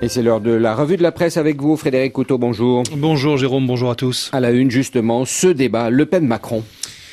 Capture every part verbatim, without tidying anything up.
Et c'est l'heure de la revue de la presse avec vous, Frédéric Couteau, bonjour. Bonjour Jérôme, bonjour à tous. À la une, justement, ce débat, Le Pen-Macron.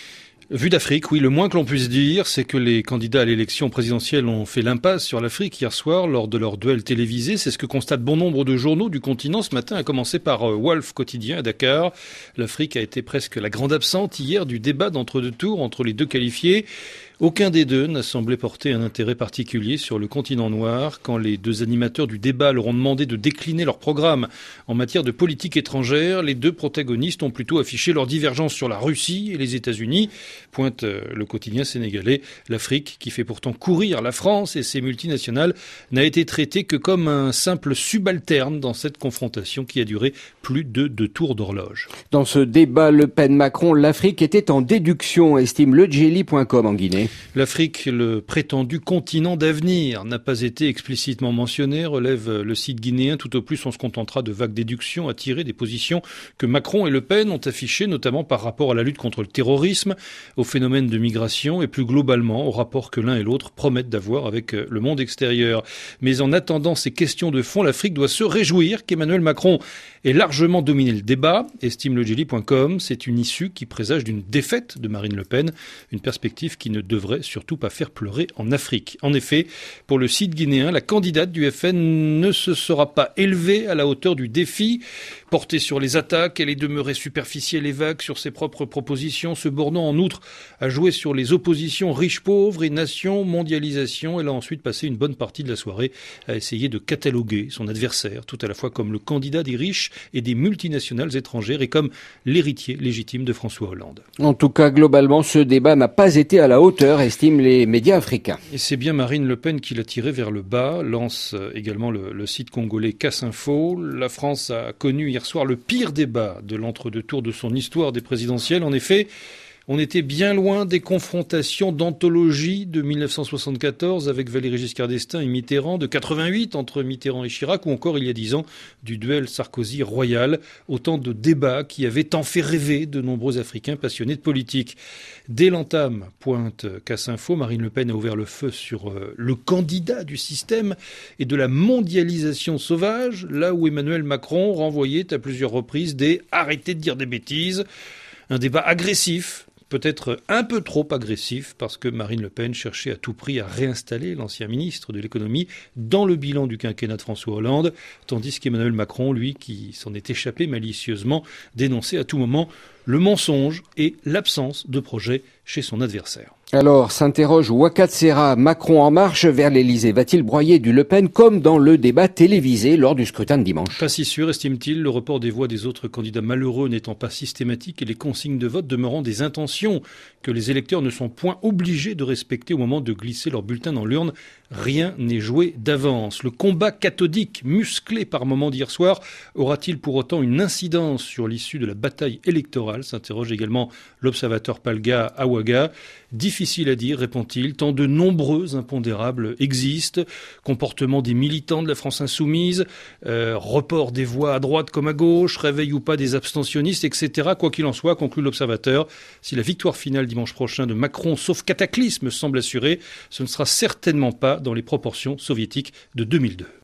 Vue d'Afrique, oui, le moins que l'on puisse dire, c'est que les candidats à l'élection présidentielle ont fait l'impasse sur l'Afrique hier soir lors de leur duel télévisé. C'est ce que constatent bon nombre de journaux du continent ce matin, à commencer par Wolf Quotidien à Dakar. L'Afrique a été presque la grande absente hier du débat d'entre-deux tours entre les deux qualifiés. Aucun des deux n'a semblé porter un intérêt particulier sur le continent noir quand les deux animateurs du débat leur ont demandé de décliner leur programme en matière de politique étrangère. Les deux protagonistes ont plutôt affiché leur divergence sur la Russie et les États-Unis. Pointe le quotidien sénégalais. L'Afrique, qui fait pourtant courir la France et ses multinationales, n'a été traitée que comme un simple subalterne dans cette confrontation qui a duré plus de deux tours d'horloge. Dans ce débat Le Pen-Macron, l'Afrique était en déduction, estime le djeli point com en Guinée. L'Afrique, le prétendu continent d'avenir, n'a pas été explicitement mentionné, relève le site guinéen. Tout au plus, on se contentera de vagues déductions à tirer des positions que Macron et Le Pen ont affichées, notamment par rapport à la lutte contre le terrorisme, au phénomène de migration et plus globalement au rapport que l'un et l'autre promettent d'avoir avec le monde extérieur. Mais en attendant ces questions de fond, l'Afrique doit se réjouir qu'Emmanuel Macron ait largement dominé le débat, estime le djeli point com. C'est une issue qui présage d'une défaite de Marine Le Pen, une perspective qui ne devrait surtout pas faire pleurer en Afrique. En effet, pour le site guinéen, la candidate du F N ne se sera pas élevée à la hauteur du défi. Portée sur les attaques, elle est demeurée superficielle et vague sur ses propres propositions, se bornant en outre à jouer sur les oppositions riches-pauvres et nations, mondialisation. Elle a ensuite passé une bonne partie de la soirée à essayer de cataloguer son adversaire, tout à la fois comme le candidat des riches et des multinationales étrangères et comme l'héritier légitime de François Hollande. En tout cas, globalement, ce débat n'a pas été à la hauteur, estiment les médias africains. Et c'est bien Marine Le Pen qui l'a tiré vers le bas, lance également le, le site congolais Casse Info. La France a connu hier soir le pire débat de l'entre-deux tours de son histoire des présidentielles. En effet, on était bien loin des confrontations d'anthologie de mille neuf cent soixante-quatorze avec Valéry Giscard d'Estaing et Mitterrand, de quatre-vingt-huit entre Mitterrand et Chirac, ou encore il y a dix ans du duel Sarkozy-Royal. Autant de débats qui avaient tant fait rêver de nombreux Africains passionnés de politique. Dès l'entame, pointe Casse Info, Marine Le Pen a ouvert le feu sur le candidat du système et de la mondialisation sauvage, là où Emmanuel Macron renvoyait à plusieurs reprises des « arrêtez de dire des bêtises ». Un débat agressif, peut-être un peu trop agressif, parce que Marine Le Pen cherchait à tout prix à réinstaller l'ancien ministre de l'économie dans le bilan du quinquennat de François Hollande, tandis qu'Emmanuel Macron, lui, qui s'en est échappé malicieusement, dénonçait à tout moment le mensonge et l'absence de projet chez son adversaire. Alors, s'interroge Ouakatsera, Macron en marche vers l'Elysée. Va-t-il broyer du Le Pen comme dans le débat télévisé lors du scrutin de dimanche? Pas si sûr, estime-t-il, le report des voix des autres candidats malheureux n'étant pas systématique et les consignes de vote demeurant des intentions que les électeurs ne sont point obligés de respecter au moment de glisser leur bulletin dans l'urne. Rien n'est joué d'avance. Le combat cathodique, musclé par moments d'hier soir, aura-t-il pour autant une incidence sur l'issue de la bataille électorale, s'interroge également l'observateur Palga à Ouaga. Difficile à dire, répond-il, tant de nombreux impondérables existent. Comportement des militants de la France insoumise, euh, report des voix à droite comme à gauche, réveil ou pas des abstentionnistes, et cetera. Quoi qu'il en soit, conclut l'observateur, si la victoire finale dimanche prochain de Macron, sauf cataclysme, semble assurée, ce ne sera certainement pas dans les proportions soviétiques de deux mille deux.